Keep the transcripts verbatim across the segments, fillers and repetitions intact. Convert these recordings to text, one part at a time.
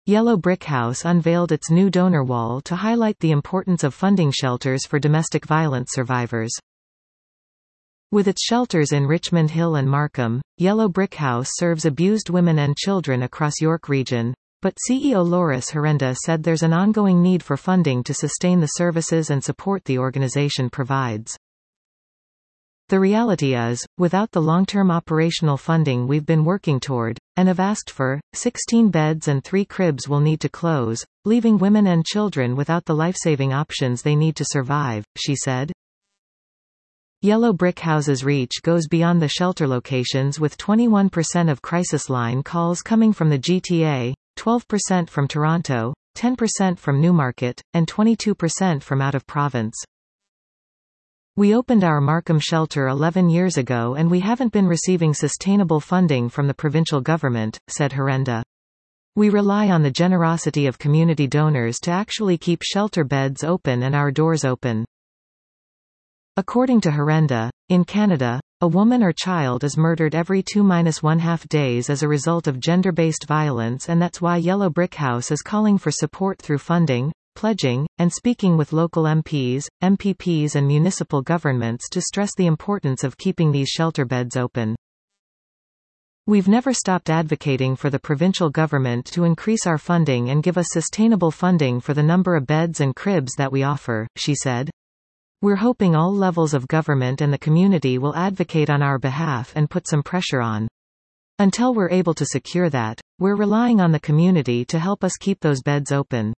Yellow Brick House unveiled its new donor wall to highlight the importance of funding shelters for domestic violence survivors. With its shelters in Richmond Hill and Markham, Yellow Brick House serves abused women and children across York Region, but C E O Loris Herenda said there's an ongoing need for funding to sustain the services and support the organization provides. The reality is, without the long-term operational funding we've been working toward, and have asked for, sixteen beds and three cribs will need to close, leaving women and children without the life-saving options they need to survive, she said. Yellow Brick House's reach goes beyond the shelter locations, with twenty-one percent of crisis line calls coming from the G T A, twelve percent from Toronto, ten percent from Newmarket, and twenty-two percent from out of province. We opened our Markham shelter eleven years ago and we haven't been receiving sustainable funding from the provincial government, said Herenda. We rely on the generosity of community donors to actually keep shelter beds open and our doors open. According to Herenda, in Canada, a woman or child is murdered every two to one half days as a result of gender-based violence, and that's why Yellow Brick House is calling for support through funding, pledging, and speaking with local M Ps, M P Ps and municipal governments to stress the importance of keeping these shelter beds open. We've never stopped advocating for the provincial government to increase our funding and give us sustainable funding for the number of beds and cribs that we offer, she said. We're hoping all levels of government and the community will advocate on our behalf and put some pressure on. Until we're able to secure that, we're relying on the community to help us keep those beds open.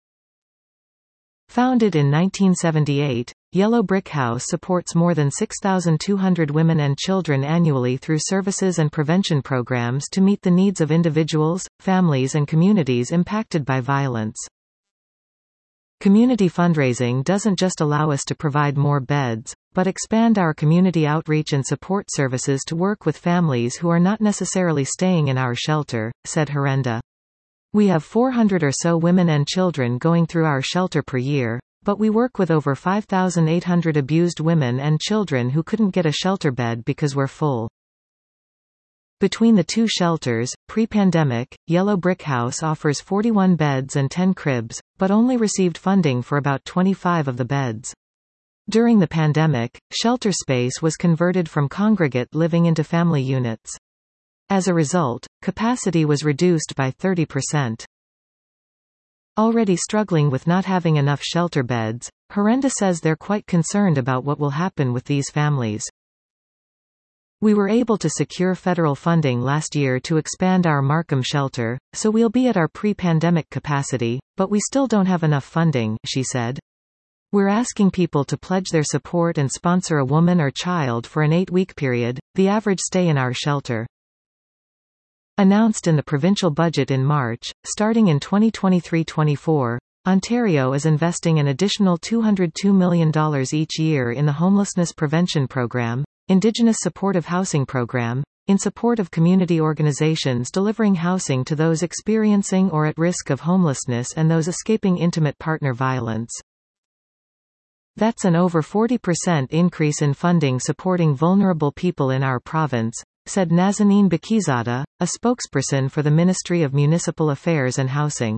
Founded in nineteen seventy-eight, Yellow Brick House supports more than six thousand two hundred women and children annually through services and prevention programs to meet the needs of individuals, families and communities impacted by violence. Community fundraising doesn't just allow us to provide more beds, but expand our community outreach and support services to work with families who are not necessarily staying in our shelter, said Herenda. We have four hundred or so women and children going through our shelter per year, but we work with over five thousand eight hundred abused women and children who couldn't get a shelter bed because we're full. Between the two shelters, pre-pandemic, Yellow Brick House offers forty-one beds and ten cribs, but only received funding for about twenty-five of the beds. During the pandemic, shelter space was converted from congregate living into family units. As a result, capacity was reduced by thirty percent. Already struggling with not having enough shelter beds, Herenda says they're quite concerned about what will happen with these families. We were able to secure federal funding last year to expand our Markham shelter, so we'll be at our pre-pandemic capacity, but we still don't have enough funding, she said. We're asking people to pledge their support and sponsor a woman or child for an eight-week period, the average stay in our shelter. Announced in the provincial budget in March, starting in twenty twenty-three twenty-four, Ontario is investing an additional two hundred two million dollars each year in the Homelessness Prevention Program, Indigenous Supportive Housing Program, in support of community organizations delivering housing to those experiencing or at risk of homelessness and those escaping intimate partner violence. That's an over forty percent increase in funding supporting vulnerable people in our province, said Nazanin Bakizada, a spokesperson for the Ministry of Municipal Affairs and Housing.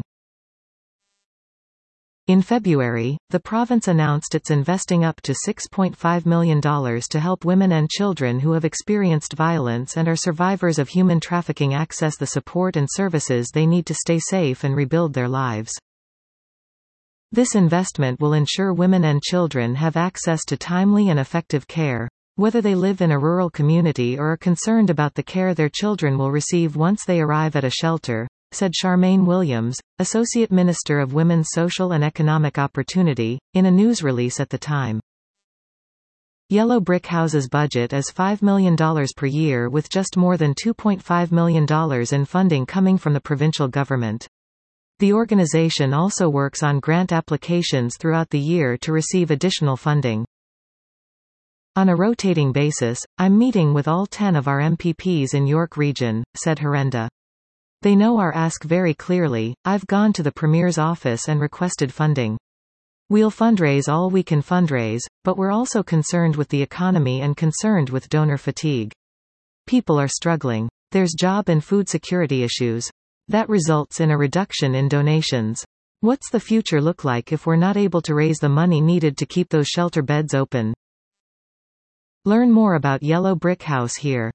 In February, the province announced it's investing up to six point five million dollars to help women and children who have experienced violence and are survivors of human trafficking access the support and services they need to stay safe and rebuild their lives. This investment will ensure women and children have access to timely and effective care, whether they live in a rural community or are concerned about the care their children will receive once they arrive at a shelter, said Charmaine Williams, Associate Minister of Women's Social and Economic Opportunity, in a news release at the time. Yellow Brick House's budget is five million dollars per year, with just more than two point five million dollars in funding coming from the provincial government. The organization also works on grant applications throughout the year to receive additional funding. On a rotating basis, I'm meeting with all ten of our M P Ps in York Region, said Herenda. They know our ask very clearly. I've gone to the Premier's office and requested funding. We'll fundraise all we can fundraise, but we're also concerned with the economy and concerned with donor fatigue. People are struggling. There's job and food security issues. That results in a reduction in donations. What's the future look like if we're not able to raise the money needed to keep those shelter beds open? Learn more about Yellow Brick House here.